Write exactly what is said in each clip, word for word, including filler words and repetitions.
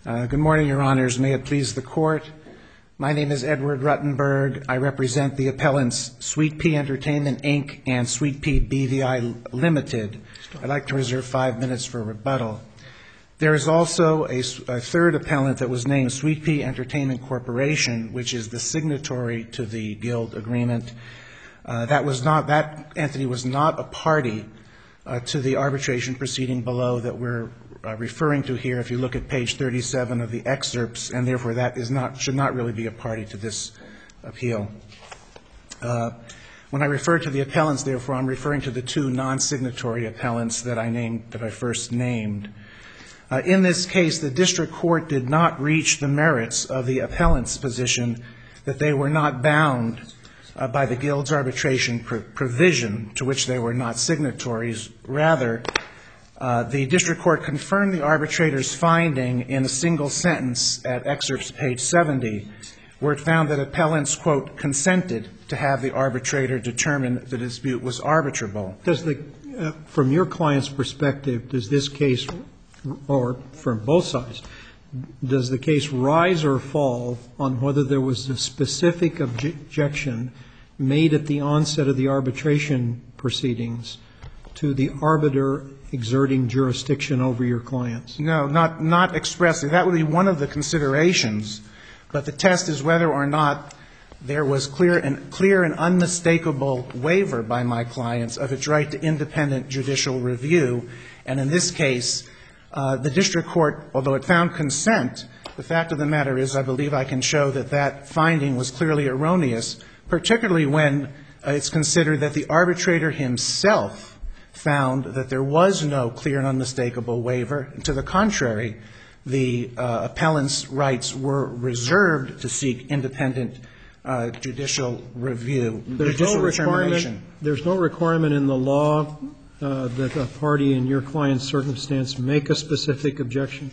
Uh, good morning, Your Honors. May it please the Court. My name is Edward Ruttenberg. I represent the appellants Sweet Pea Entertainment, Incorporated and Sweet Pea B V I Limited. I'd like to reserve five minutes for rebuttal. There is also a, a third appellant that was named Sweet Pea Entertainment Corporation, which is the signatory to the Guild Agreement. Uh, that was not, that entity was not a party uh, to the arbitration proceeding below that we're uh, referring to here. If you look at page thirty-seven of the excerpts, and therefore that is not, should not really be a party to this appeal. Uh, when I refer to the appellants, therefore, I'm referring to the two non-signatory appellants that I named, that I first named. Uh, in this case, the district court did not reach the merits of the appellant's position that they were not bound uh, by the Guild's arbitration pr- provision to which they were not signatories. Rather, uh, the district court confirmed the arbitrator's finding in a single sentence at excerpts page seventy, where it found that appellants, quote, consented to have the arbitrator determine the dispute was arbitrable. Does the, uh, from your client's perspective, does this case, or from both sides, does the case rise or fall on whether there was a specific objection made at the onset of the arbitration proceedings to the arbiter exerting jurisdiction over your clients? No, not, not expressly. That would be one of the considerations, but the test is whether or not there was clear and, clear and unmistakable waiver by my clients of its right to independent judicial review. And in this case, Uh, the district court, although it found consent, the fact of the matter is I believe I can show that that finding was clearly erroneous, particularly when uh, it's considered that the arbitrator himself found that there was no clear and unmistakable waiver. To the contrary, the uh, appellant's rights were reserved to seek independent uh, judicial review, There's judicial no determination. There's no requirement in the law Uh, that a party in your client's circumstance make a specific objection?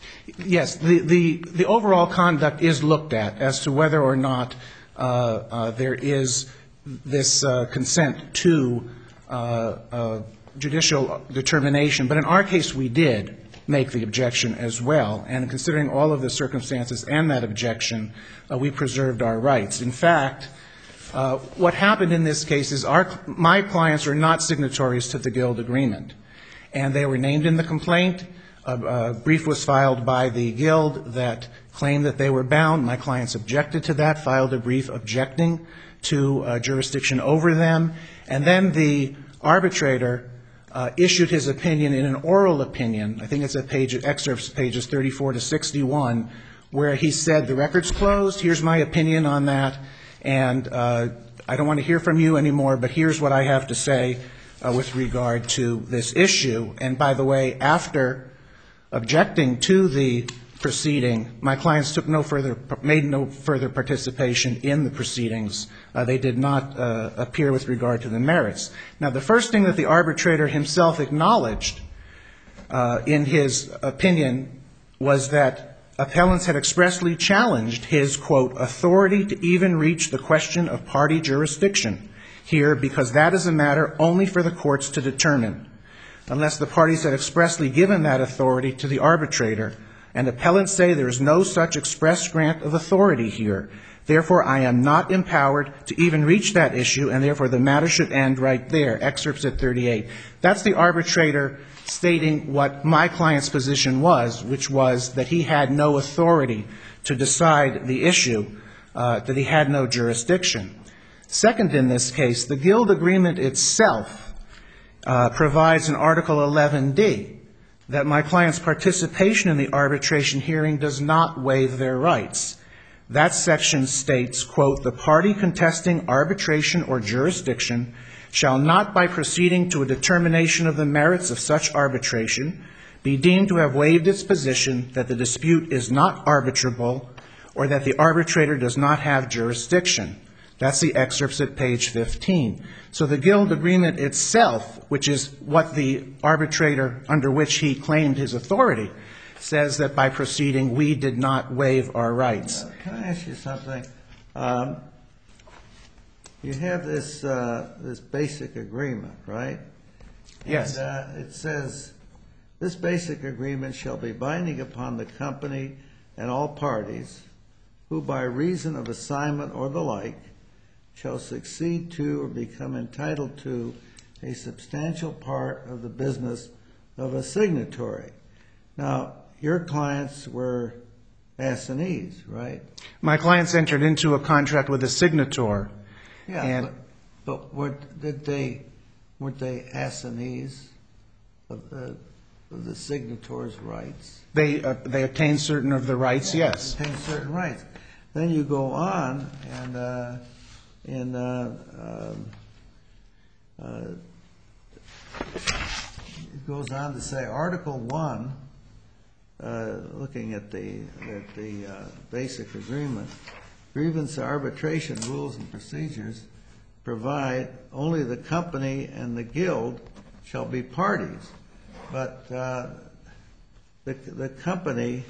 Yes. The, the, the overall conduct is looked at as to whether or not uh, uh, there is this uh, consent to uh, uh, judicial determination. But in our case, we did make the objection as well. And considering all of the circumstances and that objection, uh, we preserved our rights. In fact, Uh, what happened in this case is our, my clients are not signatories to the Guild Agreement, and they were named in the complaint. A, a brief was filed by the Guild that claimed that they were bound. My clients objected to that, filed a brief objecting to uh, jurisdiction over them, and then the arbitrator uh, issued his opinion in an oral opinion. I think it's at page, excerpts pages thirty-four to sixty-one, where he said, the record's closed, here's my opinion on that. And uh, I don't want to hear from you anymore, but here's what I have to say uh, with regard to this issue. And by the way, after objecting to the proceeding, my clients took no further, made no further participation in the proceedings. Uh, they did not uh, appear with regard to the merits. Now, the first thing that the arbitrator himself acknowledged uh, in his opinion was that appellants had expressly challenged his, quote, authority to even reach the question of party jurisdiction here because that is a matter only for the courts to determine, unless the parties had expressly given that authority to the arbitrator. And appellants say there is no such express grant of authority here. Therefore, I am not empowered to even reach that issue, and therefore the matter should end right there. Excerpts at thirty-eight. That's the arbitrator stating what my client's position was, which was that he had no authority to decide the issue, uh, that he had no jurisdiction. Second, in this case, the Guild Agreement itself uh, provides in Article eleven D that my client's participation in the arbitration hearing does not waive their rights. That section states, quote, the party contesting arbitration or jurisdiction shall not, by proceeding to a determination of the merits of such arbitration, be deemed to have waived its position that the dispute is not arbitrable or that the arbitrator does not have jurisdiction. That's the excerpts at page fifteen. So the Guild Agreement itself, which is what the arbitrator under which he claimed his authority, says that by proceeding we did not waive our rights. Uh, can I ask you something? Um, You have this uh, this basic agreement, right? Yes. And uh, it says This basic agreement shall be binding upon the company and all parties who by reason of assignment or the like shall succeed to or become entitled to a substantial part of the business of a signatory. Now, your clients were assignees, right? My clients entered into a contract with a signator. Yeah, and but, but were, did they, weren't they assignees of the, of the signator's rights? They, uh, they obtained certain of the rights, Yeah, yes. obtained certain rights. Then you go on and uh, in uh, um, uh, it goes on to say Article One, uh, looking at the at the uh, basic agreement, grievance arbitration rules and procedures provide only the company and the guild shall be parties, but uh, the the company.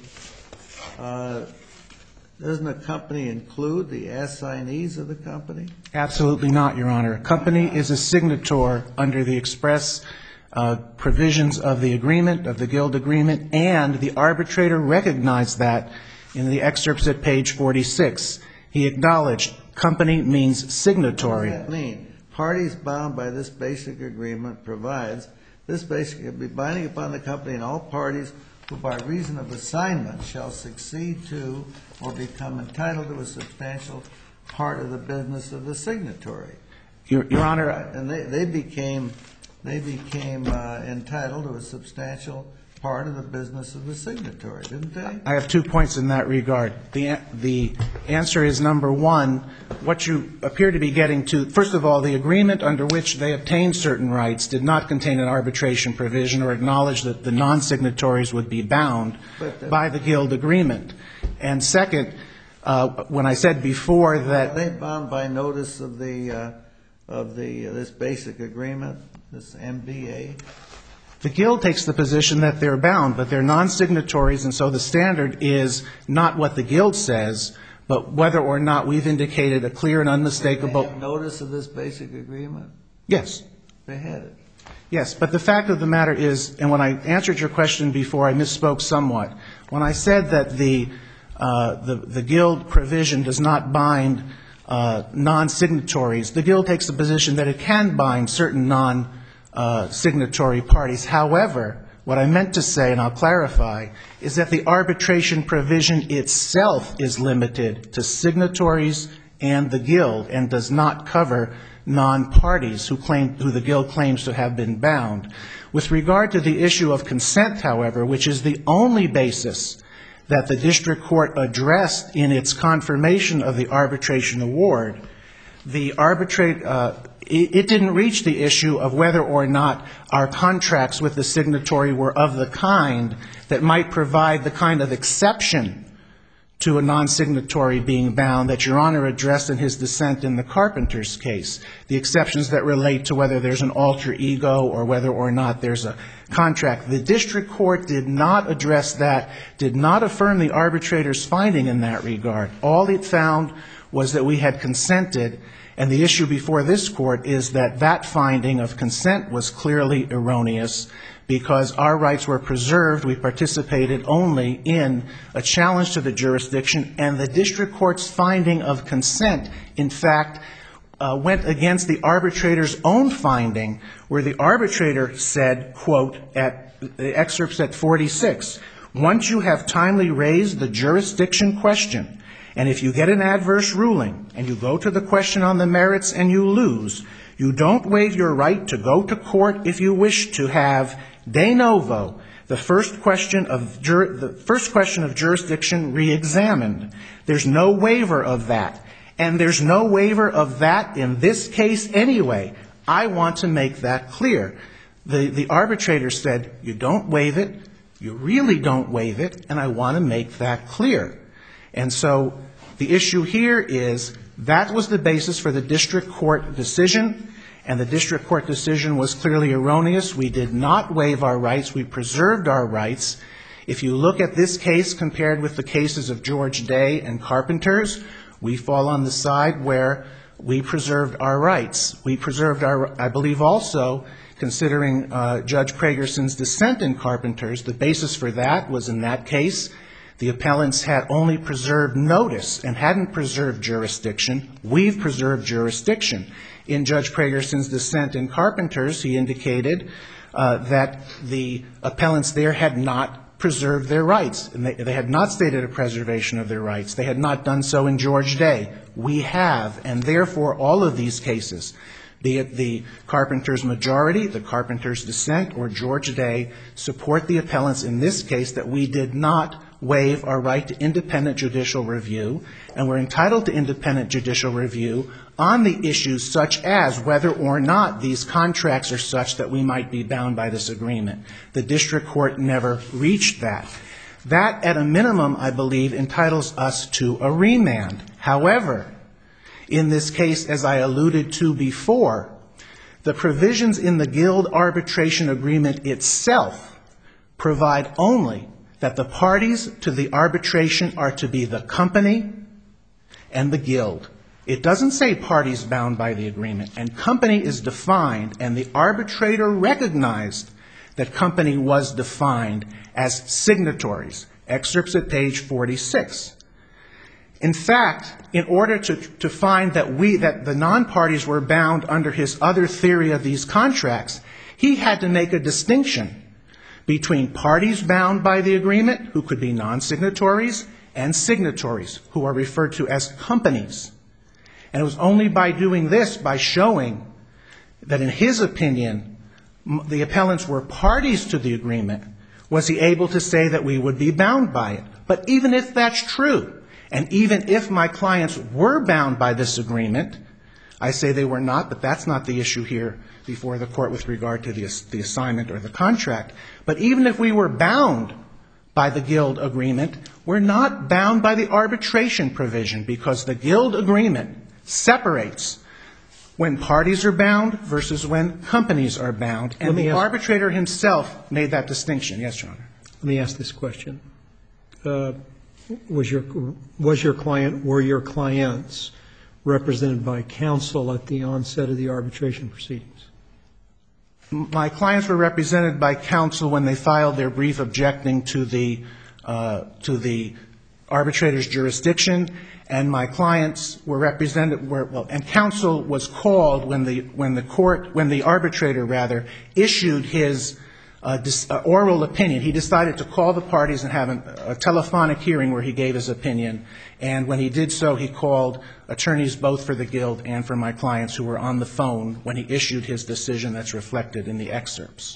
Uh, Doesn't a company include the assignees of the company? Absolutely not, Your Honor. A company is a signator under the express uh, provisions of the agreement, of the guild agreement, and the arbitrator recognized that in the excerpts at page forty-six. He acknowledged company means signatory. What does that mean? Parties bound by this basic agreement provides this basic will be binding upon the company and all parties who by reason of assignment shall succeed to or become entitled to a substantial part of the business of the signatory. Your, Your Honor, And they, they became, they became uh, entitled to a substantial part of the business of the signatory, didn't they? I have two points in that regard. The, the answer is, number one, what you appear to be getting to, first of all, the agreement under which they obtained certain rights did not contain an arbitration provision or acknowledge that the non-signatories would be bound But, uh, by the guild agreement. And second, uh, when I said before Are that they bound by notice of the, uh, of the, uh, this basic agreement, this M B A? the guild takes the position that they're bound, but they're non-signatories, and so the standard is not what the guild says, but whether or not we've indicated a clear and They unmistakable... have notice of this basic agreement? Yes. They had it. Yes, but the fact of the matter is, and when I answered your question before, I misspoke somewhat. When I said that the, uh, the, the guild provision does not bind uh, non-signatories, the guild takes the position that it can bind certain non Uh, signatory parties. However, what I meant to say, and I'll clarify, is that the arbitration provision itself is limited to signatories and the guild and does not cover non-parties who claim, who the guild claims to have been bound. With regard to the issue of consent, however, which is the only basis that the district court addressed in its confirmation of the arbitration award, the arbitrate, uh, it, it didn't reach the issue of whether or not our contracts with the signatory were of the kind that might provide the kind of exception to a non-signatory being bound that Your Honor addressed in his dissent in the Carpenter's case, the exceptions that relate to whether there's an alter ego or whether or not there's a contract. The district court did not address that, did not affirm the arbitrator's finding in that regard. All it found was that we had consented, and the issue before this court is that that finding of consent was clearly erroneous because our rights were preserved. We participated only in a challenge to the jurisdiction, and the district court's finding of consent, in fact, uh, went against the arbitrator's own finding, where the arbitrator said, quote, at the excerpts at forty-six, once you have timely raised the jurisdiction question, and if you get an adverse ruling and you go to the question on the merits and you lose, you don't waive your right to go to court if you wish to have de novo the first question of jur- the first question of jurisdiction re-examined. There's no waiver of that, and there's no waiver of that in this case anyway. I want to make that clear. The the arbitrator said, you don't waive it, you really don't waive it, and I want to make that clear. And so the issue here is that was the basis for the district court decision, and the district court decision was clearly erroneous. We did not waive our rights. We preserved our rights. If you look at this case compared with the cases of George Day and Carpenter's, we fall on the side where we preserved our rights. We preserved our, I believe also, considering uh, Judge Pragerson's dissent in Carpenters, the basis for that was in that case, the appellants had only preserved notice and hadn't preserved jurisdiction. We've preserved jurisdiction. In Judge Pragerson's dissent in Carpenters, he indicated uh, that the appellants there had not preserved their rights. And they, they had not stated a preservation of their rights. They had not done so in George Day. We have, and therefore all of these cases, be it the Carpenters majority, the Carpenters dissent, or George Day, support the appellants in this case that we did not waive our right to independent judicial review, and we're entitled to independent judicial review on the issues such as whether or not these contracts are such that we might be bound by this agreement. The district court never reached that. That, at a minimum, I believe, entitles us to a remand. However, in this case, as I alluded to before, the provisions in the Guild arbitration agreement itself provide only that the parties to the arbitration are to be the company and the Guild. It doesn't say parties bound by the agreement, and company is defined, and the arbitrator recognized that company was defined as signatories. Excerpts at page forty-six. In fact, in order to, to find that we, that the non-parties were bound under his other theory of these contracts, he had to make a distinction between parties bound by the agreement, who could be non-signatories, and signatories, who are referred to as companies. And it was only by doing this, by showing that in his opinion, the appellants were parties to the agreement, was he able to say that we would be bound by it. But even if that's true, and even if my clients were bound by this agreement, I say they were not, but that's not the issue here before the court with regard to the, the assignment or the contract. But even if we were bound by the Guild agreement, we're not bound by the arbitration provision, because the Guild agreement separates when parties are bound versus when companies are bound. And the arbitrator himself made that distinction. Yes, Your Honor. Let me ask this question. Uh, was your, was your client, were your clients represented by counsel at the onset of the arbitration proceedings? My clients were represented by counsel when they filed their brief objecting to the uh, to the arbitrator's jurisdiction, and my clients were represented were, well, and counsel was called when the when the court when the arbitrator rather issued his uh, dis, uh, oral opinion. He decided to call the parties and have an, a telephonic hearing where he gave his opinion. And when he did so, he called attorneys both for the Guild and for my clients who were on the phone when he issued his decision that's reflected in the excerpts.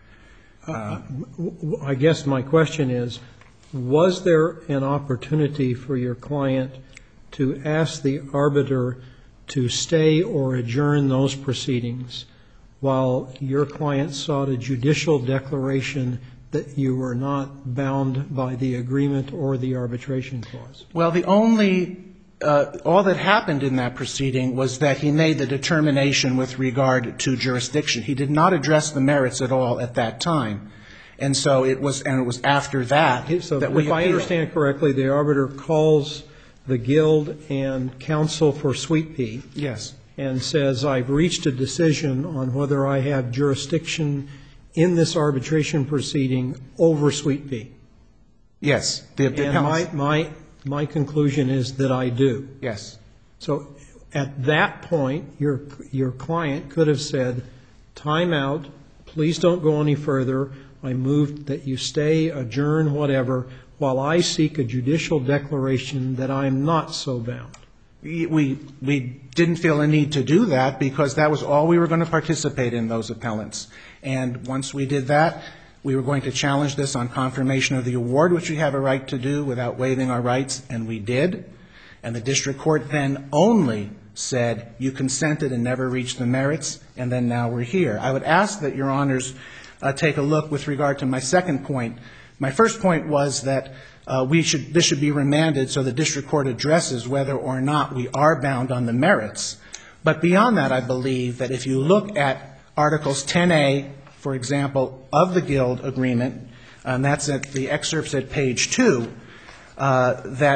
Uh, I guess my question is, was there an opportunity for your client to ask the arbiter to stay or adjourn those proceedings while your client sought a judicial declaration that you were not bound by the agreement or the arbitration clause? Well, the only, uh, all that happened in that proceeding was that he made the determination with regard to jurisdiction. He did not address the merits at all at that time. And so it was, and it was after that so that we if I appealed. understand correctly, the arbiter calls the Guild and counsel for Sweet Pea. Yes. And says, I've reached a decision on whether I have jurisdiction in this arbitration proceeding over Sweet Pea. Yes. The, the and my, my, my conclusion is that I do. Yes. So at that point, your, your client could have said, time out, please don't go any further. I move that you stay, adjourn, whatever, while I seek a judicial declaration that I'm not so bound. We, we didn't feel a need to do that because that was all we were going to participate in, those appellants. And once we did that, we were going to challenge this on confirmation of the award, which we have a right to do without waiving our rights, and we did. And the district court then only said, you consented and never reached the merits, and then now we're here. I would ask that your honors uh, take a look with regard to my second point. My first point was that uh, we should, this should be remanded so the district court addresses whether or not we are bound on the merits. But beyond that, I believe that if you look at Articles ten A, for example, of the Guild agreement, and that's at the excerpts at page two, uh, that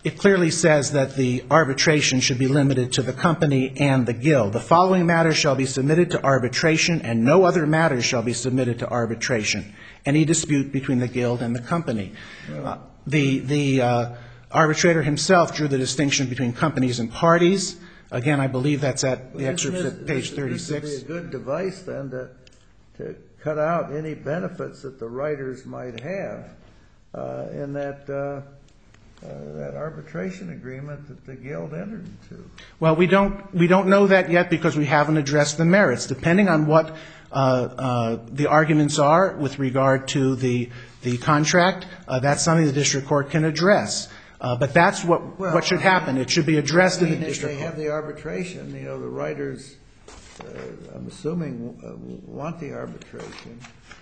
it clearly says that the arbitration should be limited to the company and the guild. The following matters shall be submitted to arbitration, and no other matters shall be submitted to arbitration. Any dispute between the guild and the company. Uh, the the uh, arbitrator himself drew the distinction between companies and parties. Again, I believe that's at the excerpt at page thirty-six. This would be a good device then to, to cut out any benefits that the writers might have uh, in that uh, uh, that arbitration agreement that the guild entered into. Well, we don't we don't know that yet because we haven't addressed the merits. Depending on what uh, uh, the arguments are with regard to the the contract, uh, that's something the district court can address. Uh, but that's what Well, what should I mean, happen. It should be addressed I mean, in the if district they court. have the arbitration, you know, the writers, uh, I'm assuming, uh, want the arbitration,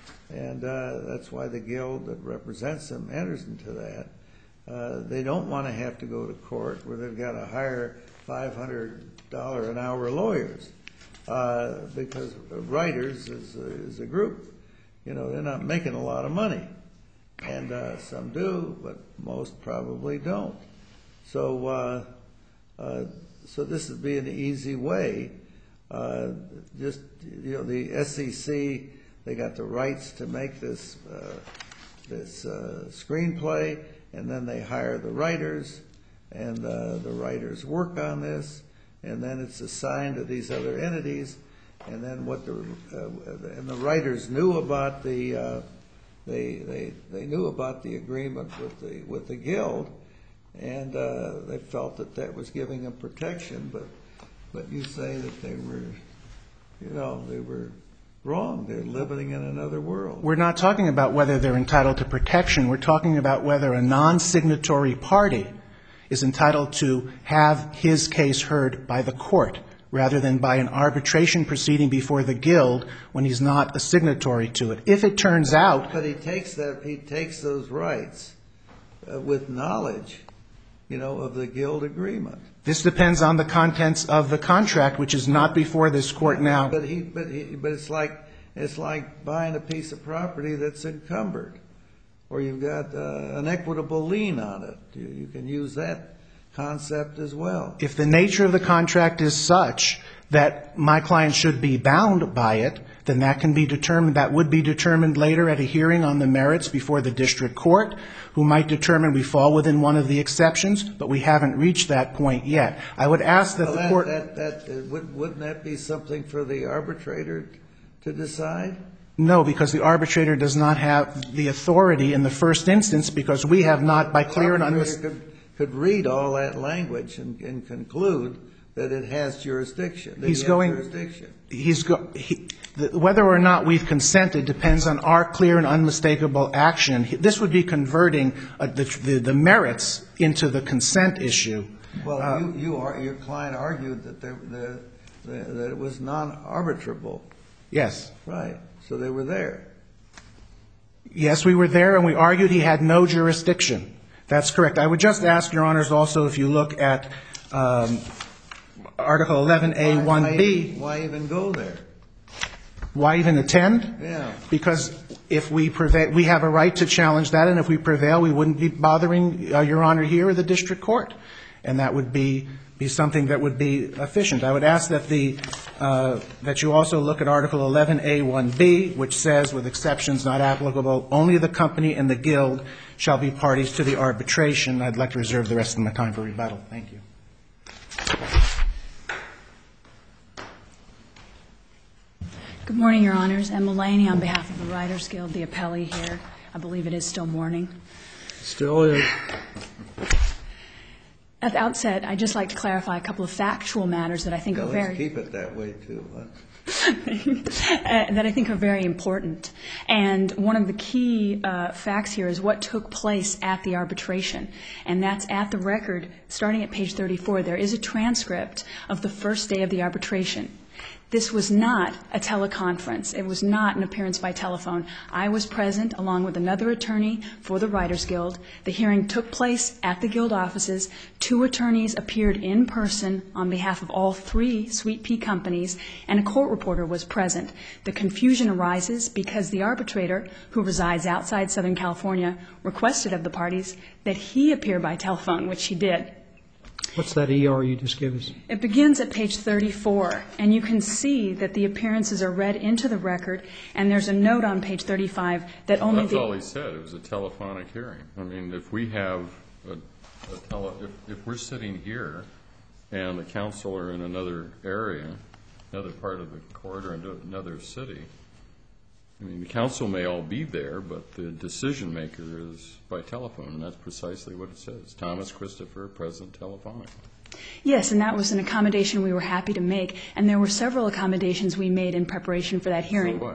and uh, that's why the guild that represents them enters into that. Uh, they don't want to have to go to court where they've got to hire five hundred dollars an hour lawyers, uh, because writers is a, is a group. You know, they're not making a lot of money. And uh, some do, but most probably don't. So, uh, uh, so this would be an easy way. Uh, just you know, the S E C, they got the rights to make this uh, this uh, screenplay, and then they hire the writers, and uh, the writers work on this, and then it's assigned to these other entities, and then what the uh, and the writers knew about the. Uh, They, they they knew about the agreement with the with the guild, and uh, they felt that that was giving them protection. But but you say that they were, you know, they were wrong. They're living in another world. We're not talking about whether they're entitled to protection. We're talking about whether a non-signatory party is entitled to have his case heard by the court, rather than by an arbitration proceeding before the guild when he's not a signatory to it. If it turns out... But he takes that, he takes those rights uh, with knowledge, you know, of the guild agreement. This depends on the contents of the contract, which is not before this court now. But he, but he, but it's like, it's like buying a piece of property that's encumbered, or you've got uh, an equitable lien on it. You, you can use that concept as well. If the nature of the contract is such that my client should be bound by it, then that can be determined, that would be determined later at a hearing on the merits before the district court, who might determine we fall within one of the exceptions, but we haven't reached that point yet. I would ask that Well, the that, court... that, that, uh, would, wouldn't that be something for the arbitrator to decide? No, because the arbitrator does not have the authority in the first instance, because we have not, by clear and unmistakable... Could, could read all that language and, and conclude that it has jurisdiction. That He's he has going. Jurisdiction. He's go. He, the, whether or not we've consented depends on our clear and unmistakable action. This would be converting uh, the, the the merits into the consent issue. Well, uh, you, you are, your client argued that there, the, the, that it was non-arbitrable. Yes. Right. So they were there. Yes, we were there, and we argued he had no jurisdiction. That's correct. I would just ask, Your Honors, also if you look at um, Article eleven A one B. Why, why even go there? Why even attend? Yeah. Because if we prevail, we have a right to challenge that, and if we prevail, we wouldn't be bothering uh, Your Honor here or the district court, and that would be be something that would be efficient. I would ask that the uh, that you also look at Article eleven A one B, which says, with exceptions not applicable, only the company and the guild shall be parties to the arbitration. I'd like to reserve the rest of my time for rebuttal. Thank you. Good morning, Your Honors. Emma Laney on behalf of the Writers Guild, the appellee here. I believe it is still morning. Still is. At the outset, I'd just like to clarify a couple of factual matters that I think Yeah, are let's very keep it that way, too. Huh? uh, that I think are very important. And one of the key uh, facts here is what took place at the arbitration. And that's at the record, starting at page thirty-four. There is a transcript of the first day of the arbitration. This was not a teleconference. It was not an appearance by telephone. I was present along with another attorney for the Writers Guild. The hearing took place at the Guild offices. Two attorneys appeared in person on behalf of all three Sweet Pea companies, and a court reporter was present. The confusion arises because the arbitrator, who resides outside Southern California, requested of the parties that he appear by telephone, which he did. What's that E R you just gave us? It begins at page thirty-four, and you can see that the appearances are read into the record, and there's a note on page thirty-five that well, only that's the... all he said. It was a telephonic hearing. I mean, if we have a, a tele, if, if we're sitting here and the counsel are in another area, another part of the court or another city, I mean, the counsel may all be there, but the decision maker is by telephone, and that's precisely what it says. Thomas Christopher, present telephonically. Yes, and that was an accommodation we were happy to make, and there were several accommodations we made in preparation for that hearing. So what?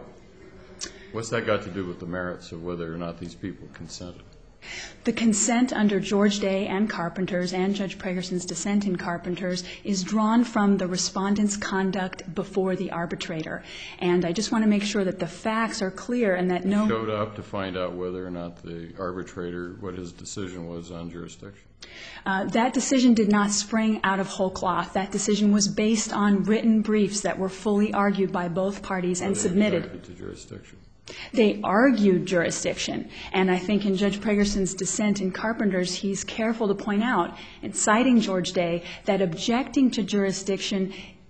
What's that got to do with the merits of whether or not these people consented? The consent under George Day and Carpenter's and Judge Pragerson's dissent in Carpenter's is drawn from the respondent's conduct before the arbitrator. And I just want to make sure that the facts are clear and that no... He showed up to find out whether or not the arbitrator, what his decision was on jurisdiction. Uh, that decision did not spring out of whole cloth. That decision was based on written briefs that were fully argued by both parties and submitted. They objected to jurisdiction. They argued jurisdiction, and I think in Judge Pragerson's dissent in Carpenter's, he's careful to point out, in citing George Day, that objecting to jurisdiction,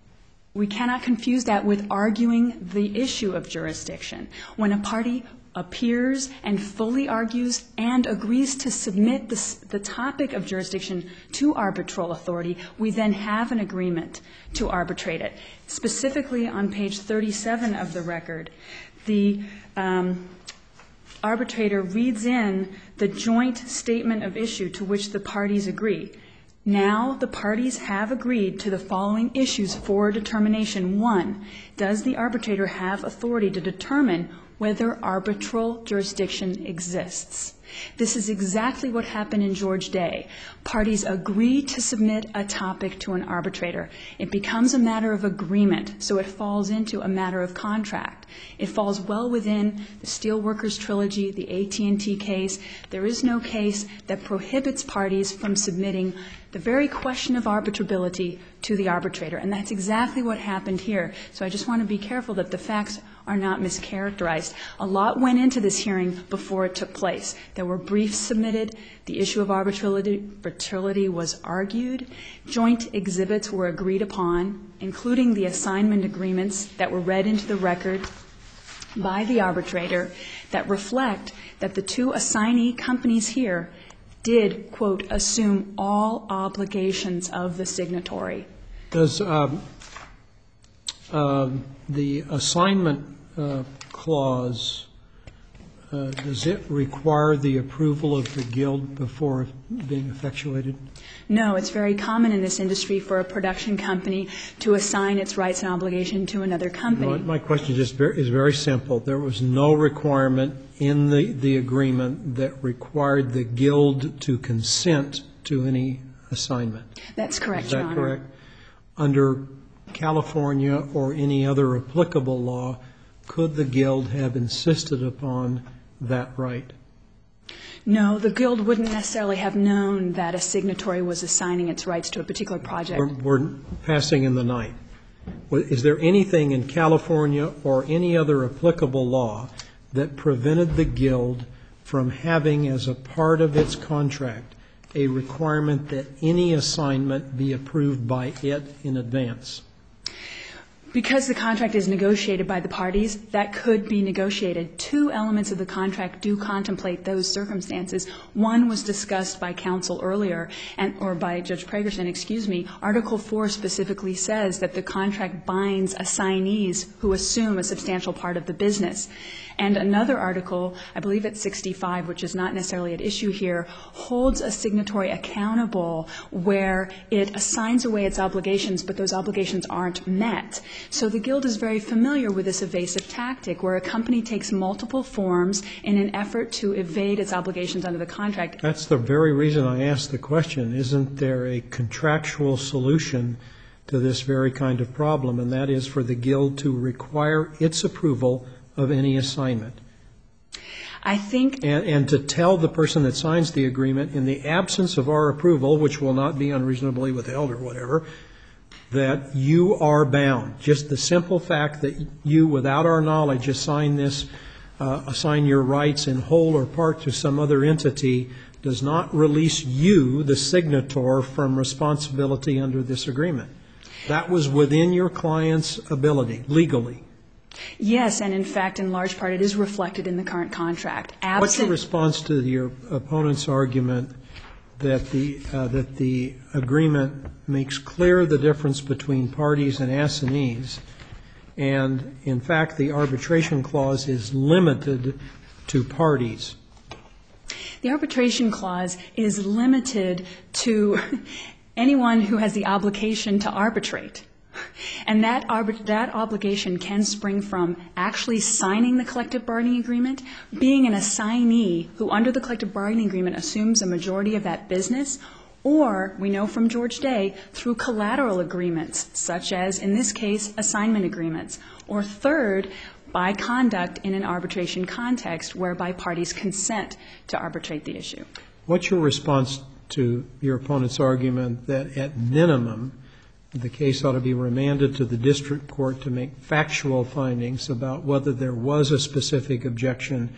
we cannot confuse that with arguing the issue of jurisdiction. When a party appears and fully argues and agrees to submit the, the topic of jurisdiction to arbitral authority, we then have an agreement to arbitrate it. Specifically on page thirty-seven of the record, the um, arbitrator reads in the joint statement of issue to which the parties agree. Now the parties have agreed to the following issues for determination. One, does the arbitrator have authority to determine whether arbitral jurisdiction exists? This is exactly what happened in George Day. Parties agree to submit a topic to an arbitrator. It becomes a matter of agreement, so it falls into a matter of contract. It falls well within the Steelworkers Trilogy, the A T and T case. There is no case that prohibits parties from submitting the very question of arbitrability to the arbitrator, and that's exactly what happened here. So I just want to be careful that the facts are not mischaracterized. A lot went into this hearing before it took place. There were briefs submitted. The issue of arbitrability, arbitrability was argued. Joint exhibits were agreed upon, including the assignment agreements that were read into the record by the arbitrator that reflect that the two assignee companies here did, quote, assume all obligations of the signatory. Does um, uh, the assignment uh, clause, uh, does it require the approval of the guild before being effectuated? No, it's very common in this industry for a production company to assign its rights and obligation to another company. No, my question is very, is very simple. There was no requirement in the, the agreement that required the guild to consent to any assignment. That's correct, Is Your that Honor. correct? Under California or any other applicable law, could the guild have insisted upon that right? No, the guild wouldn't necessarily have known that a signatory was assigning its rights to a particular project. We're, we're passing in the night. Is there anything in California or any other applicable law that prevented the guild from having as a part of its contract a requirement that any assignment be approved by it in advance? Because the contract is negotiated by the parties, that could be negotiated. Two elements of the contract do contemplate those circumstances. One was discussed by counsel earlier, and, or by Judge Pragerson, excuse me. Article four specifically says that the contract binds assignees who assume a substantial part of the business. And another article, I believe it's sixty-five, which is not necessarily at issue here, holds a signatory accountable where it assigns away its obligations, but those obligations aren't met. So the guild is very familiar with this evasive tactic where a company takes multiple forms in an effort to evade its obligations under the contract. That's the very reason I asked the question. Isn't there a contractual solution to this very kind of problem, and that is for the Guild to require its approval of any assignment. I think... And, and to tell the person that signs the agreement, in the absence of our approval, which will not be unreasonably withheld or whatever, that you are bound. Just the simple fact that you, without our knowledge, assign this, uh, assign your rights in whole or part to some other entity does not release you, the signator, from responsibility under this agreement. That was within your client's ability, legally. Yes, and in fact, in large part, it is reflected in the current contract. Absent... What's your response to your opponent's argument that the uh, that the agreement makes clear the difference between parties and assignees, and in fact, the arbitration clause is limited to parties? The arbitration clause is limited to anyone who has the obligation to arbitrate. And that, arbit- that obligation can spring from actually signing the collective bargaining agreement, being an assignee who under the collective bargaining agreement assumes a majority of that business, or, we know from George Day, through collateral agreements, such as, in this case, assignment agreements, or third, by conduct in an arbitration context whereby parties consent to arbitrate the issue. What's your response to your opponent's argument that at minimum the case ought to be remanded to the district court to make factual findings about whether there was a specific objection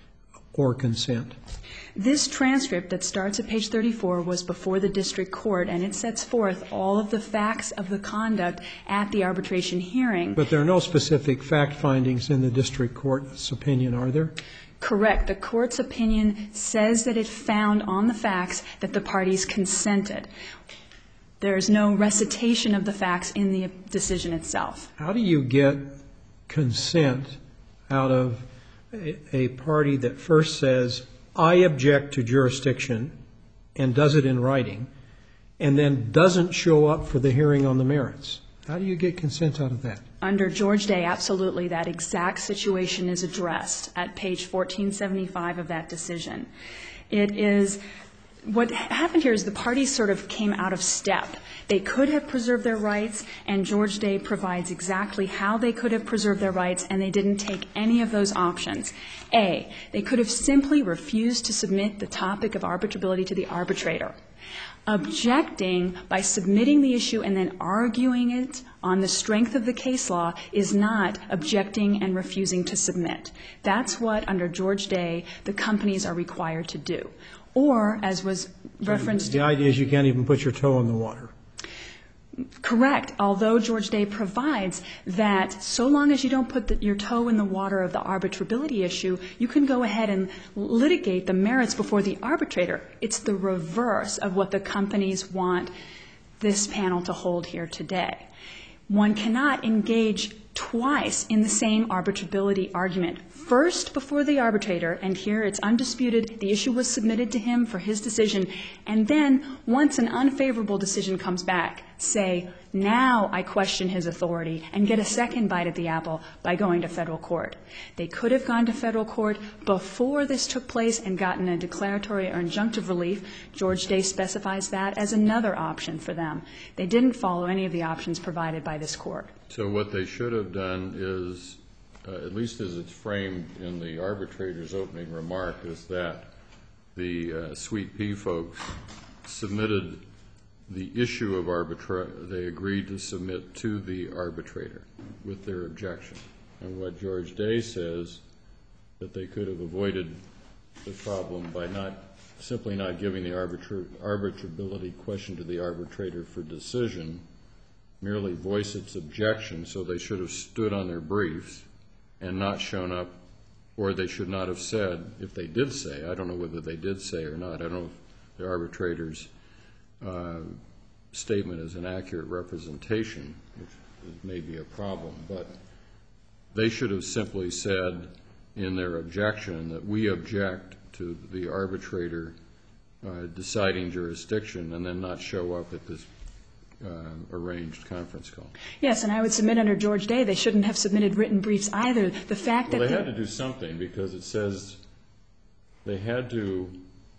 or consent? This transcript that starts at page thirty-four was before the district court, and it sets forth all of the facts of the conduct at the arbitration hearing. But there are no specific fact findings in the district court's opinion, are there? Correct. The court's opinion says that it found on the facts that the parties consented. There is no recitation of the facts in the decision itself. How do you get consent out of a, a party that first says, I object to jurisdiction, and does it in writing, and then doesn't show up for the hearing on the merits? How do you get consent out of that? Under George Day, absolutely, that exact situation is addressed at page fourteen seventy-five of that decision. It is... What happened here is the parties sort of came out of step. They could have preserved their rights, and George Day provides exactly how they could have preserved their rights, and they didn't take any of those options. A, they could have simply refused to submit the topic of arbitrability to the arbitrator. Objecting by submitting the issue and then arguing it on the strength of the case law is not objecting and refusing to submit. That's what, under George Day, the companies are required to do. Or, as was referenced... The idea is you can't even put your toe in the water. Correct, although George Day provides that so long as you don't put the, your toe in the water of the arbitrability issue, you can go ahead and litigate the merits before the arbitrator. It's the reverse of what the companies want this panel to hold here today. One cannot engage twice in the same arbitrability argument. First before the arbitrator, and here it's undisputed, the issue was submitted to him for his decision, and then once an unfavorable decision comes back, say, now I question his authority, and get a second bite at the apple by going to federal court. They could have gone to federal court before this took place and gotten a declaratory or injunctive relief. George Day specifies that as another option for them. They didn't follow any of the options provided by this court. So what they should have done is, uh, at least as it's framed in the arbitrator's opening remark, is that the uh, Sweet Pea folks submitted the issue of arbitra- they agreed to submit to the arbitrator with their objection. And what George Day says, that they could have avoided the problem by not simply not giving the arbitra- arbitrability question to the arbitrator for decision, merely voice its objection, so they should have stood on their briefs and not shown up, or they should not have said, if they did say, I don't know whether they did say or not, I don't know if the arbitrator's uh, statement is an accurate representation, which may be a problem, but they should have simply said in their objection that we object to the arbitrator uh, deciding jurisdiction, and then not show up at this Uh, arranged conference call. Yes, and I would submit under George Day they shouldn't have submitted written briefs either. The fact well, that they had to do something, because it says they had to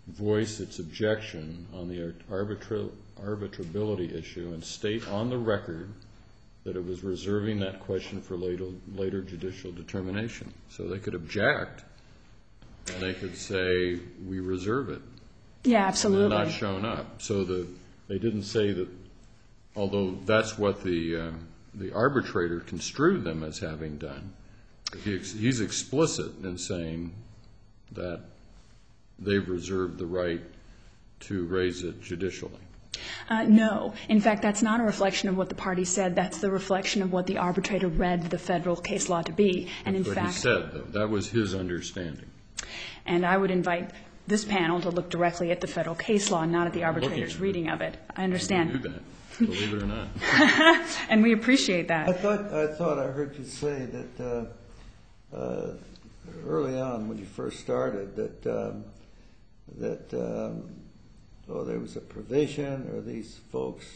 voice its objection on the arbitra- arbitrability issue and state on the record that it was reserving that question for later, later judicial determination. So they could object, and they could say, we reserve it. Yeah, absolutely. And they're not shown up. So the, they didn't say that, although that's what the, uh, the arbitrator construed them as having done, he, he's explicit in saying that they've reserved the right to raise it judicially. Uh, no. In fact, that's not a reflection of what the party said. That's the reflection of what the arbitrator read the federal case law to be. And That's in what fact, he said, though. That was his understanding. And I would invite this panel to look directly at the federal case law, not at the arbitrator's reading of it. I understand. You do that, believe it or not. And we appreciate I that. thought, I thought I heard you say that uh, uh, early on when you first started that, um, that um, oh, there was a provision or these folks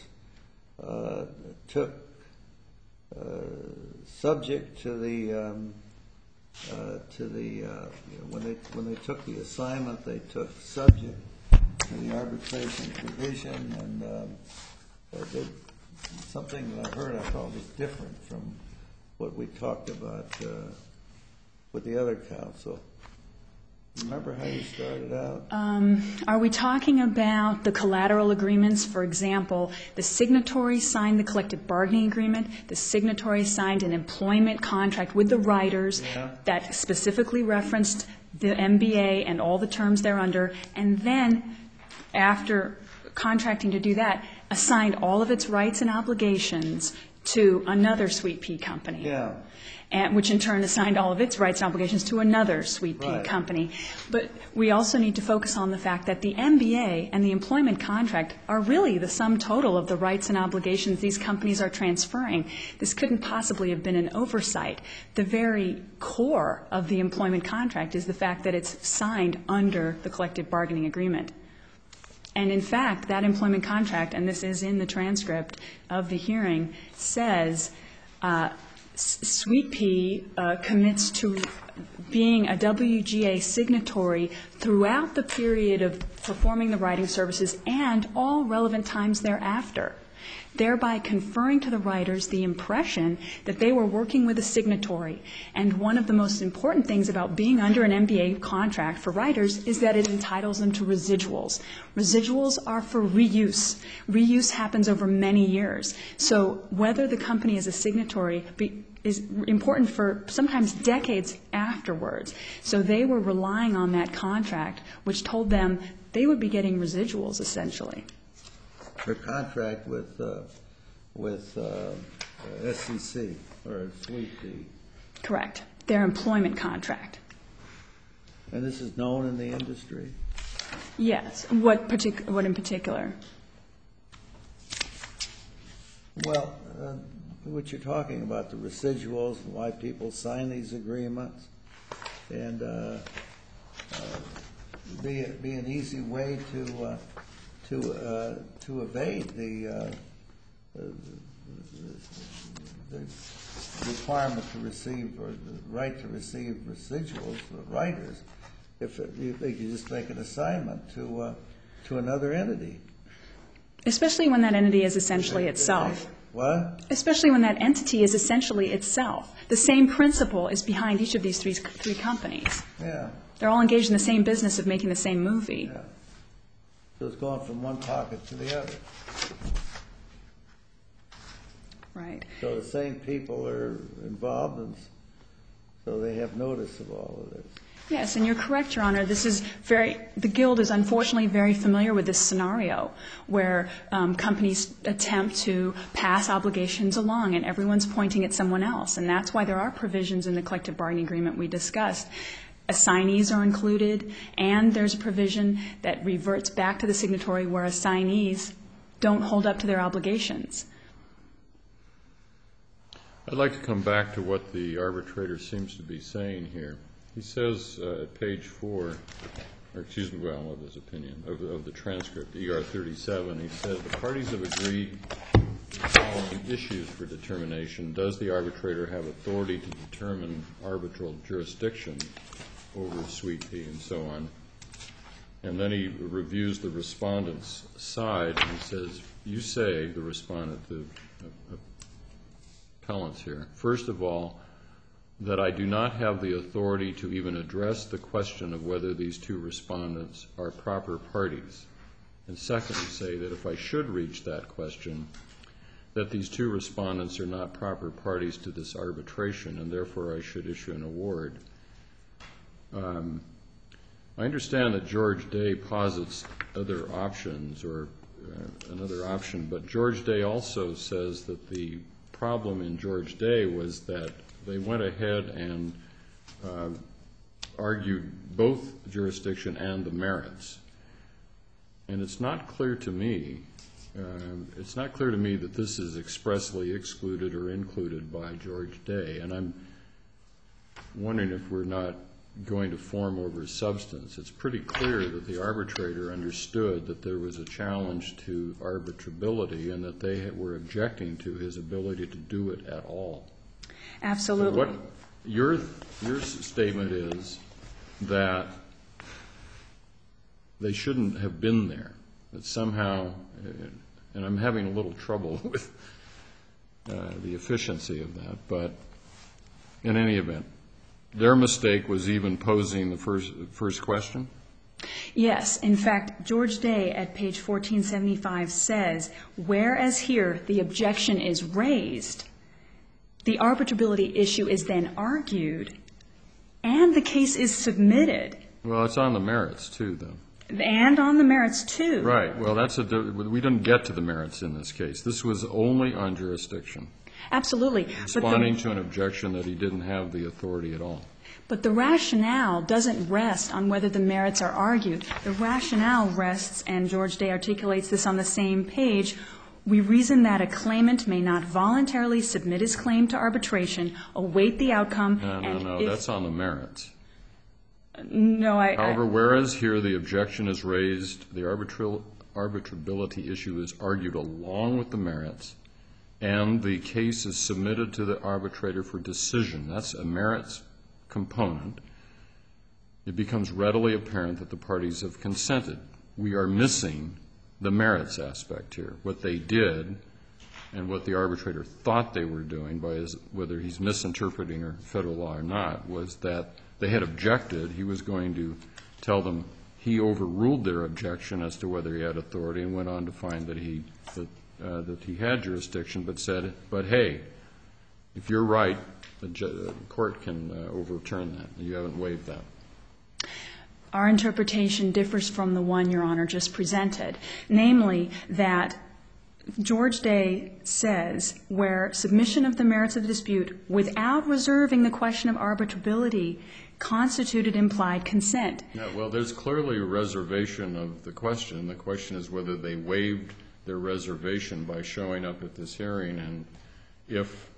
uh, took uh, subject to the um, uh, to the uh, you know, when they when they took the assignment, they took subject to the arbitration provision, and um, they, something that I heard I thought was different from what we talked about uh, with the other counsel. Remember how you started out? Um, are we talking about the collateral agreements? For example, the signatory signed the collective bargaining agreement. The signatory signed an employment contract with the writers Yeah. that specifically referenced the M B A and all the terms thereunder. And then, after contracting to do that, assigned all of its rights and obligations to another Sweet Pea company. Yeah. And, which in turn assigned all of its rights and obligations to another Sweet Pea Right. company. But we also need to focus on the fact that the M B A and the employment contract are really the sum total of the rights and obligations these companies are transferring. This couldn't possibly have been an oversight. The very core of the employment contract is the fact that it's signed under the collective bargaining agreement. And in fact, that employment contract, and this is in the transcript of the hearing, says uh, Sweet Pea uh, commits to being a W G A signatory throughout the period of performing the writing services and all relevant times thereafter, thereby conferring to the writers the impression that they were working with a signatory. And one of the most important things about being under an M B A contract for writers is that it entitles them to residuals. Residuals are for reuse. Reuse happens over many years. So whether the company is a signatory be, is important for sometimes decades afterwards. So they were relying on that contract, which told them they would be getting residuals, essentially. Her contract with uh, with uh, S C C or Sweet Pea. Correct. Their employment contract. And this is known in the industry? Yes. What partic- What in particular? Well, uh, what you're talking about, the residuals and why people sign these agreements, and uh, uh, be, be an easy way to uh, to uh, to evade the, uh, the, the requirement to receive or the right to receive residuals for writers, if, it, if they could just make an assignment to uh, to another entity. Especially when that entity is essentially itself. What? Especially when that entity is essentially itself. The same principle is behind each of these three, three companies. Yeah. They're all engaged in the same business of making the same movie. Yeah. So it's going from one pocket to the other. Right. So the same people are involved, and so they have notice of all of this. Yes, and you're correct, Your Honor. This is very, the Guild is unfortunately very familiar with this scenario where um, companies attempt to pass obligations along and everyone's pointing at someone else. And that's why there are provisions in the collective bargaining agreement we discussed. Assignees are included, and there's a provision that reverts back to the signatory where assignees don't hold up to their obligations. I'd like to come back to what the arbitrator seems to be saying here. He says uh, at page four, or excuse me, well, of his opinion, of, of the transcript, E R thirty-seven, he says the parties have agreed the following issues for determination. Does the arbitrator have authority to determine arbitral jurisdiction over Sweet Pea and so on? And then he reviews the respondent's side and he says, you say, the respondent, the uh, appellants here, first of all, that I do not have the authority to even address the question of whether these two respondents are proper parties. And secondly, say that if I should reach that question, that these two respondents are not proper parties to this arbitration, and therefore I should issue an award. Um, I understand that George Day posits other options, or uh, another option, but George Day also says that the problem in George Day was that they went ahead and uh, argued both jurisdiction and the merits. And it's not clear to me, uh, it's not clear to me that this is expressly excluded or included by George Day. And I'm wondering if we're not going to form over substance. It's pretty clear that the arbitrator understood that there was a challenge to arbitrability and that they were objecting to his ability to do it at all. Absolutely. So what your your statement is that they shouldn't have been there, that somehow, and I'm having a little trouble with uh, the efficiency of that, but in any event, their mistake was even posing the first first question? Yes. In fact, George Day at page fourteen seventy-five says, whereas here the objection is raised, the arbitrability issue is then argued, and the case is submitted. Well, it's on the merits, too, though. And on the merits, too. Right. Well, that's a, we didn't get to the merits in this case. This was only on jurisdiction. Absolutely. Responding to an objection that he didn't have the authority at all. But the rationale doesn't rest on whether the merits are argued. The rationale rests, and George Day articulates this on the same page, we reason that a claimant may not voluntarily submit his claim to arbitration, await the outcome. No, no, and no, if, that's on the merits. No, I... However, I, whereas here the objection is raised, the arbitral, arbitrability issue is argued along with the merits, and the case is submitted to the arbitrator for decision. That's a merits component. It becomes readily apparent that the parties have consented. We are missing the merits aspect here. What they did and what the arbitrator thought they were doing, by his, whether he's misinterpreting or federal law or not, was that they had objected. He was going to tell them he overruled their objection as to whether he had authority, and went on to find that he that, uh, that he had jurisdiction, but said, but hey, if you're right, the ju- court can uh, overturn that. You haven't waived that. Our interpretation differs from the one Your Honor just presented, namely that George Day says where submission of the merits of the dispute without reserving the question of arbitrability constituted implied consent. Yeah, well, there's clearly a reservation of the question. The question is whether they waived their reservation by showing up at this hearing, and if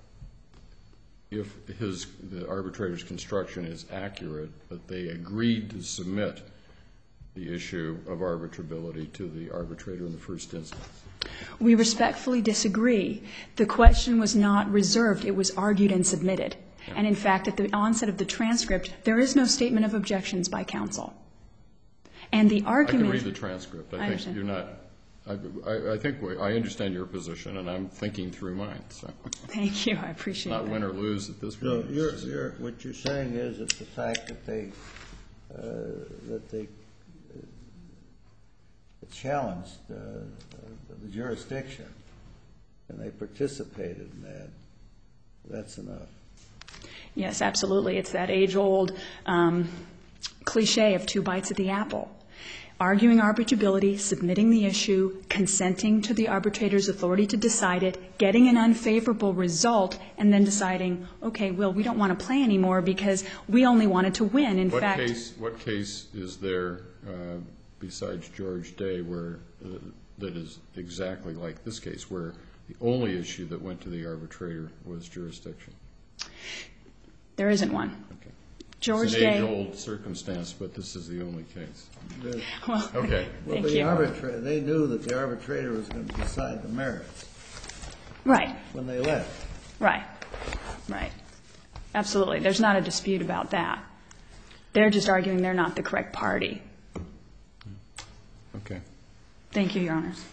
if his the arbitrator's construction is accurate, that they agreed to submit the issue of arbitrability to the arbitrator in the first instance. We respectfully disagree. The question was not reserved. It was argued and submitted. Yeah. And in fact, at the onset of the transcript, there is no statement of objections by counsel. And the argument... I can read the transcript. I, I think understand. You're not... I, I, I think we, I understand your position, and I'm thinking through mine. So. Thank you. I appreciate Not that. Not win or lose at this point. So you're, you're, what you're saying is that the fact that they uh, that they uh, challenged uh, the jurisdiction and they participated in that, that's enough. Yes, absolutely. It's that age-old um, cliche of two bites at the apple. Arguing arbitrability, submitting the issue, consenting to the arbitrator's authority to decide it, getting an unfavorable result, and then deciding, okay, well, we don't want to play anymore because we only wanted to win. In what fact, case, what case is there uh, besides George Day where uh, that is exactly like this case, where the only issue that went to the arbitrator was jurisdiction? There isn't one. Okay. George it's an Day. age-old circumstance, but this is the only case. The, well, okay. Well, thank the you. arbitrator, they knew that the arbitrator was going to decide the merits. Right. When they left. Right. Right. Absolutely. There's not a dispute about that. They're just arguing they're not the correct party. Okay. Thank you, Your Honors.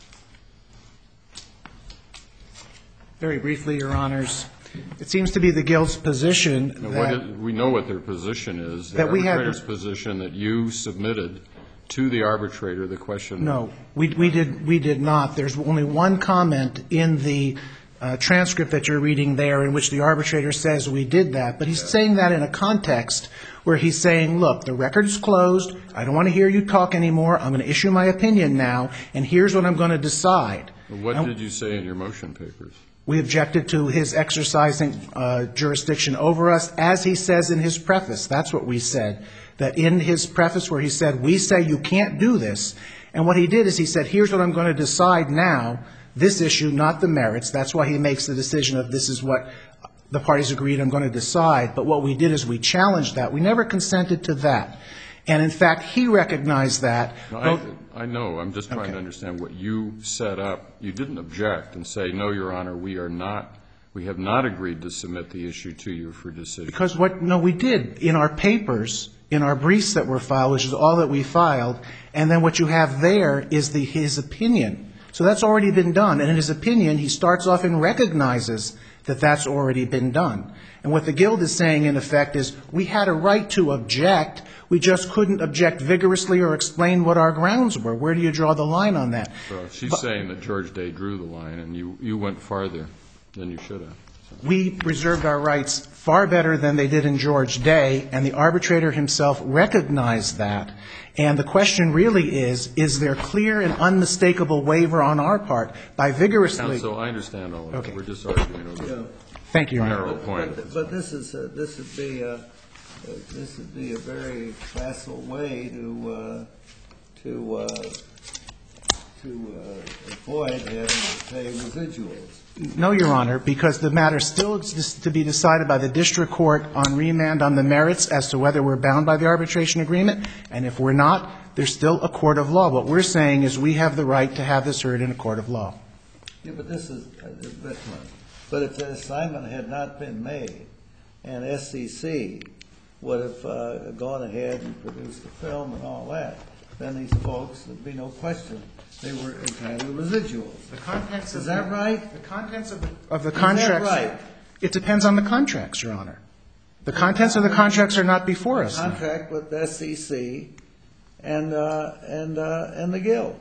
Very briefly, Your Honors, it seems to be the Guild's position Now, what that is, we know what their position is. The That we have- arbitrator's position that you submitted to the arbitrator the question. No, we, we did, we did not. There's only one comment in the uh, transcript that you're reading there in which the arbitrator says we did that, but he's saying that in a context where he's saying, look, the record's closed, I don't want to hear you talk anymore, I'm going to issue my opinion now, and here's what I'm going to decide. What And did you say in your motion papers? we objected to his exercising uh, jurisdiction over us, as he says in his preface. That's what we said. That in his preface where he said, we say you can't do this. And what he did is he said, here's what I'm going to decide now, this issue, not the merits. That's why he makes the decision of this is what the parties agreed I'm going to decide. But what we did is we challenged that. We never consented to that. And in fact, he recognized that. No, Both- I, I know. I'm just trying Okay. to understand what you set up. You didn't object and say, no, Your Honor, we are not, we have not agreed to submit the issue to you for decision. Because what, no, we did. In our papers, in our briefs that were filed, which is all that we filed, and then what you have there is the, his opinion. So that's already been done. And in his opinion, he starts off and recognizes that that's already been done. And what the Guild is saying, in effect, is we had a right to object. We just couldn't object vigorously or explain what our grounds were. Where do you draw the line on that? So she's But- saying that George Day drew the line, and you, you went farther than you should have. We reserved our rights far better than they did in George Day, and the arbitrator himself recognized that. And the question really is, is there clear and unmistakable waiver on our part by vigorously... Counsel, I understand all of that. Okay. We're just arguing over Yeah. a Thank you, Your Honor. narrow point. But, but this is, uh, this would be, uh, uh, this would be a very facile way to, uh, to, uh, to uh, avoid having to pay residuals. No, Your Honor, because the matter still is to be decided by the district court on remand on the merits as to whether we're bound by the arbitration agreement, and if we're not, there's still a court of law. What we're saying is we have the right to have this heard in a court of law. Yeah, but this is, uh, but, but if the assignment had not been made, and S C C would have uh, gone ahead and produced the film and all that, then these folks, there'd be no question, they were entitled to residuals. The contents Is that right? The contents of the, of the Is that contracts... right? It depends on the contracts, Your Honor. The contents of the contracts are not before us. Contract with S C C and, uh, and, uh, and the Guild.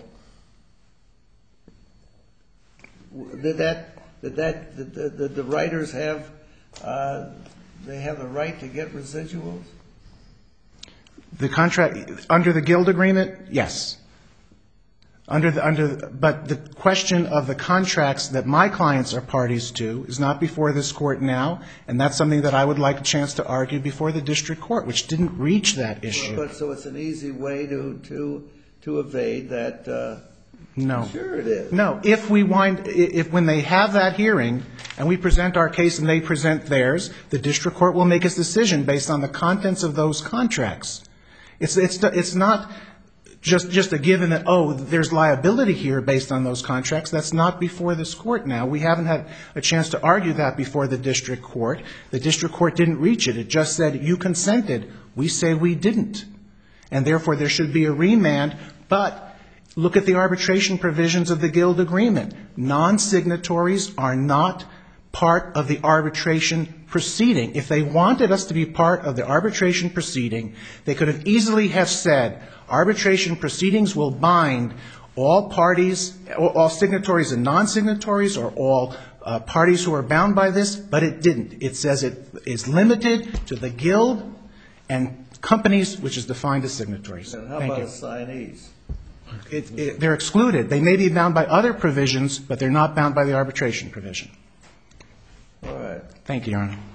Did that, did that, did the, did the writers have, uh, they have the right to get residuals? The contract, under the Guild agreement, yes. Under the, under, the- but the question of the contracts that my clients are parties to is not before this court now, and that's something that I would like a chance to argue before the district court, which didn't reach that issue. But, so it's an easy way to, to, to evade that, uh, No. sure it is. No, if we wind, i- if, when they have that hearing, and we present our case and they present theirs, the district court will make its decision based on the contents of those contracts. It's, it's, it's not just, just a given that, oh, there's liability here based on those contracts. That's not before this court now. We haven't had a chance to argue that before the district court. The district court didn't reach it. It just said, you consented. We say we didn't. And therefore, there should be a remand, but look at the arbitration provisions of the Guild agreement. Non-signatories are not part of the arbitration proceeding. If they wanted us to be part of the arbitration proceeding, they could have easily have said, arbitration proceedings will bind all parties, all signatories and non-signatories, or all uh, parties who are bound by this, but it didn't. It says it is limited to the Guild and companies, which is defined as signatories. And how Thank about you. assignees? It, it, they're excluded. They may be bound by other provisions, but they're not bound by the arbitration provision. All right. Thank you, Your Honor.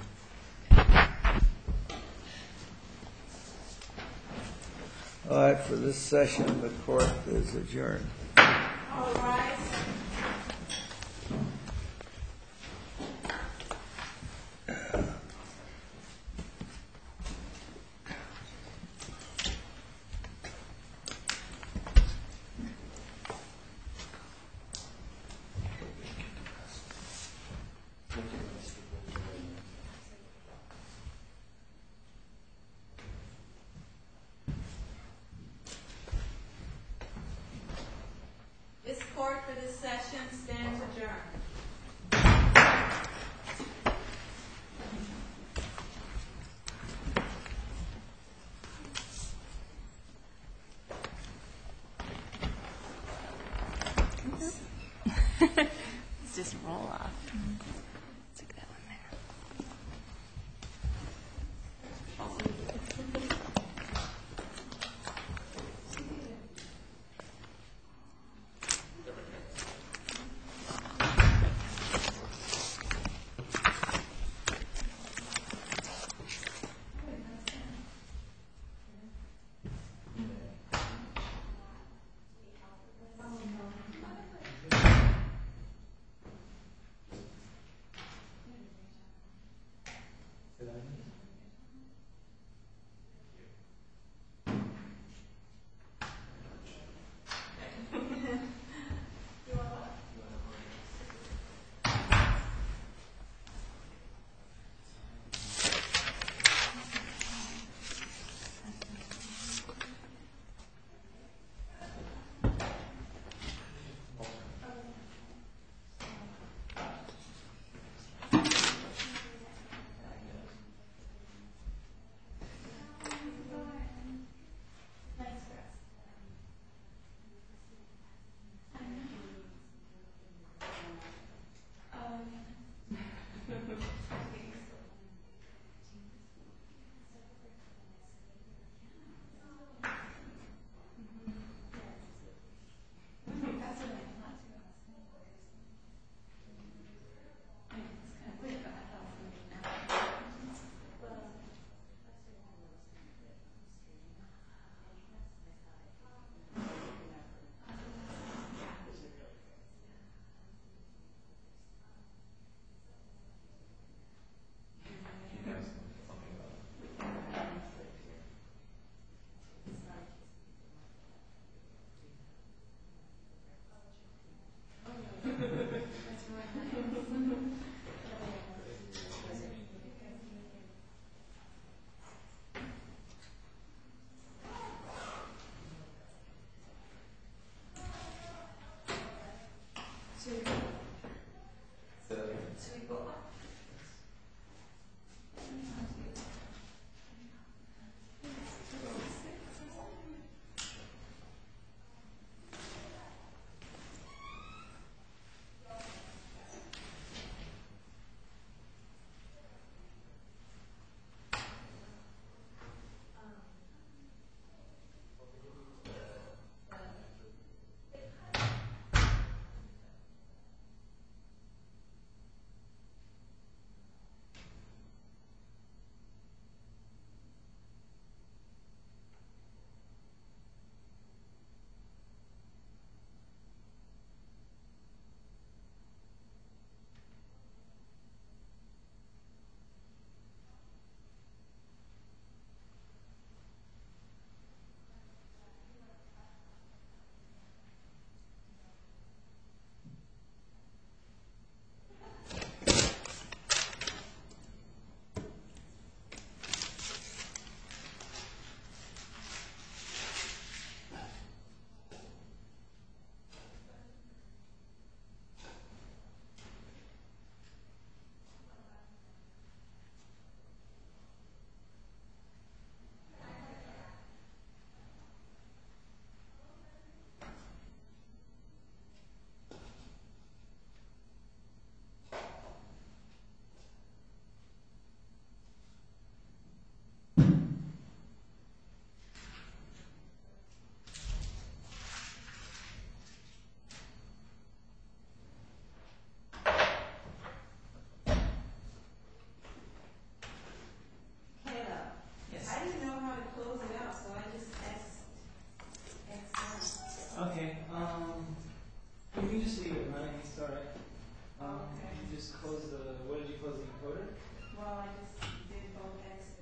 All right, for this session, the court is adjourned. All rise. session stands adjourned. Let's just roll off. Stick that one there. Okay, um, you can just leave it running, it's alright. Um, Okay. you just close the, what did you close the encoder? Well, I just did both exits.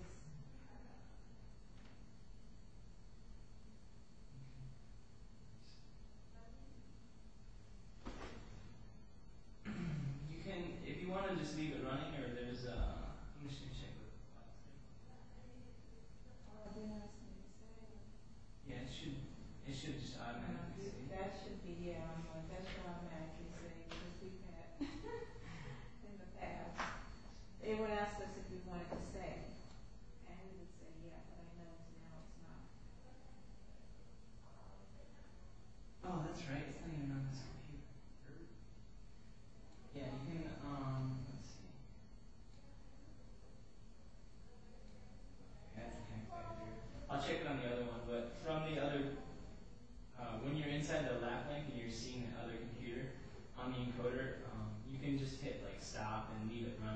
You can, if you wanna just leave it running, or there's, uh, I'm just gonna check with the files. Oh, then I was going to say. Yeah, it should, it should just automatically save. That should be, yeah, that should automatically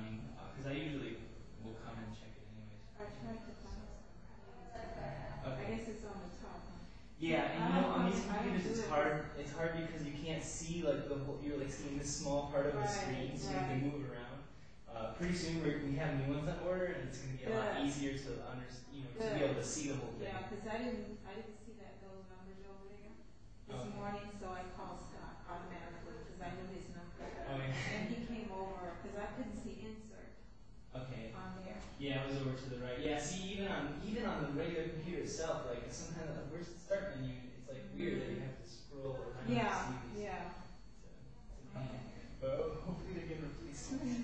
running, because I usually will come and check it anyways. I tried to find it. I Okay. guess it's on the top. huh? Yeah, and I you know, don't on these know, I don't computers, do it's it. hard. It's hard because you can't see like the whole. You're like seeing this small part of the Right, screen, so you right. have to move around. Uh, pretty soon we're, we have new ones on order, and it's going to be a lot Good. easier to under, you know, to Good. be able to see the whole thing. Yeah, because I didn't, I didn't see that those numbers over there this Okay. morning, so I called Scott automatically because I knew his number. Oh, yeah. And he came over because I couldn't see insert Okay. on there. Yeah, it was over to the right. Yeah, see, even on even on the regular computer itself, like sometimes like, where's the start menu? It's like weird that you have to scroll around Yeah, to see these. yeah. It's a, it's a pain. But hopefully they get replaced soon.